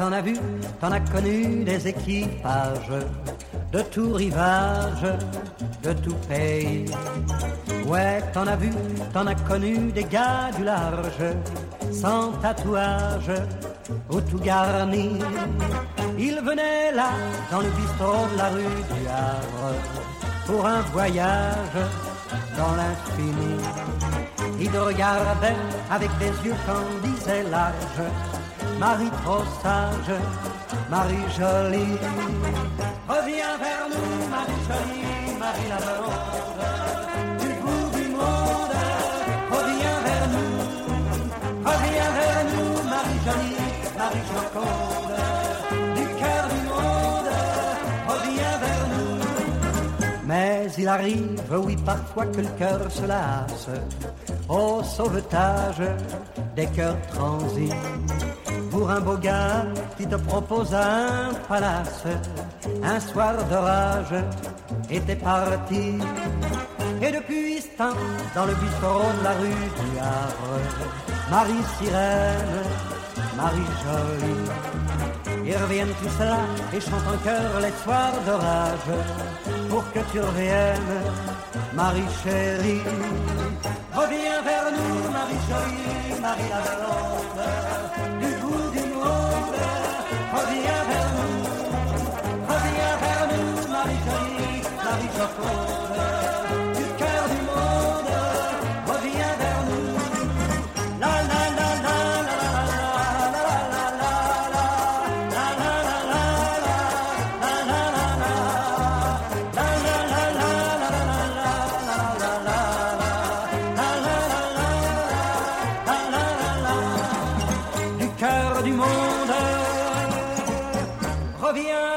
t'en as vu, t'en as connu des équipages de tout rivage, de tout pays. Ouais, t'en as vu, t'en as connu des gars du large, sans tatouage ou tout garni. Ils venaient là, dans le bistrot de la rue du Havre, pour un voyage dans l'infini. Ils te regardaient avec des yeux qu'on disait large, Marie trop sage, Marie jolie. Reviens vers nous, Marie jolie, Marie la blonde, du bout du monde. Reviens vers nous, Marie jolie, Marie joconde, du cœur du monde. Reviens vers nous. Mais il arrive, oui, parfois que le cœur se lasse au sauvetage des cœurs transis. Pour un beau gars qui te propose un palace, un soir d'orage, et t'es parti. Et depuis ce temps, dans le bistrot de la rue du Havre, Marie sirène, Marie jolie, ils reviennent tous là et chantent en chœur les soirs d'orage, pour que tu reviennes, Marie chérie. Reviens vers nous, Marie jolie, Marie la blonde, du bout du monde. Reviens vers nous, Marie jolie, Marie joconde, du cœur du monde. Reviens vers nous. La la la la la la la la la la du cœur du monde. Reviens